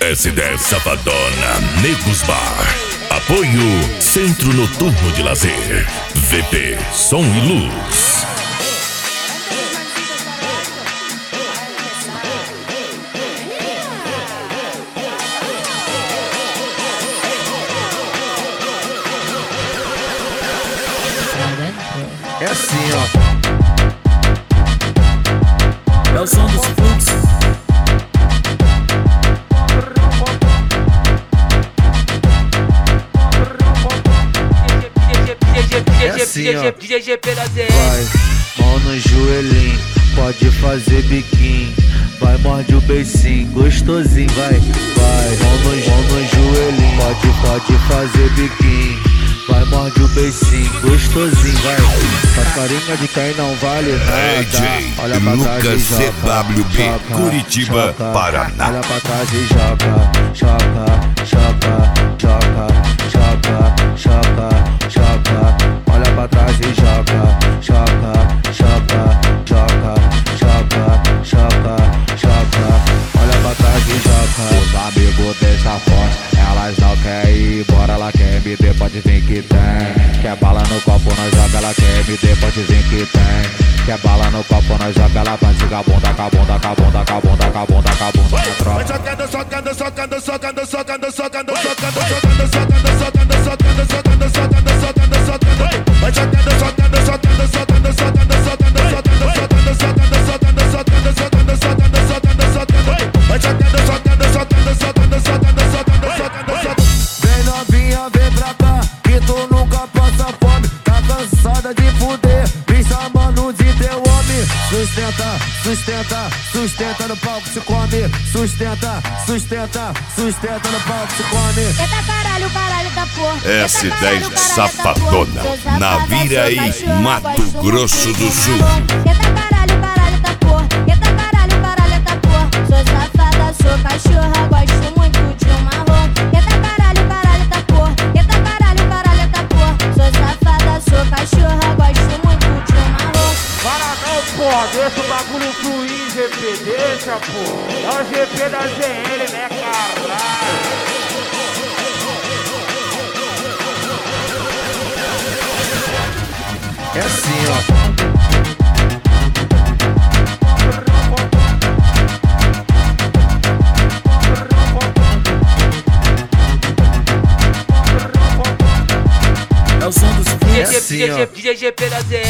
S10 Safadona, Negros Bar. Apoio Centro Noturno de Lazer. VP Som e Luz. É assim, ó. É o som dos fluxos. É assim, ó. Vai, mão no joelhinho, pode fazer biquinho. Vai, morde o beicinho, gostosinho, vai. Vai, mão no joelhinho, pode fazer biquinho. Vai, morde o beicinho, gostosinho, vai. Faz carinha de quem não vale nada. DJ Olha pra trás Lucas e joga, CWB, joga, Curitiba, joga. Paraná. Olha pra trás e joga, joga, joga, joga, joga, joga, joga. Olha pra trás e joga, joga, joga, joga, joga, joga, joga. Olha pra trás e joga. Os amigos deixa forte, elas não querem ir embora, ela quer me der, pode vir que tem. Quer bala no copo, nós joga, ela quer me der, pode vir que tem. Quer bala no copo, nós joga, ela vai jogar bunda, cabunda, cabunda, cabunda, cabunda, cabunda. Vai socando, socando, socando, socando, socando, socando, socando, socando, socando, socando, socando, socando, socando, socando, socando. Vai socando, socando, socando, socando, socando, socando, socando, socando, socando, socando, socando, socando, socando, socando, socando. Vai socando, socando, socando, socando, socando, socando, socando, socando. Vem novinha, vem pra cá, que tu nunca passa fome. Tá cansada de fuder, me chamando de teu homem. Sustenta, sustenta, sustenta no palco se come. Sustenta, sustenta, sustenta no palco se come. Eita caralho, caralho da porra. S10 Safadona, Naviraí, Mato Grosso do Sul. Eita caralho, caralho da porra. Eita caralho, caralho da porra. Sou safada, sou cachorra, gosto muito de uma roupa. Eita caralho, caralho da porra. Eita caralho, caralho da porra. Sou safada, sou cachorra, gosto muito de uma roupa. Para não, porra, deixa o bagulho fluir, GP, deixa, porra. É o GP da ZL, né, caralho? É assim, ó. É o som dos fluxos. É assim, ó. DJ GP da ZL.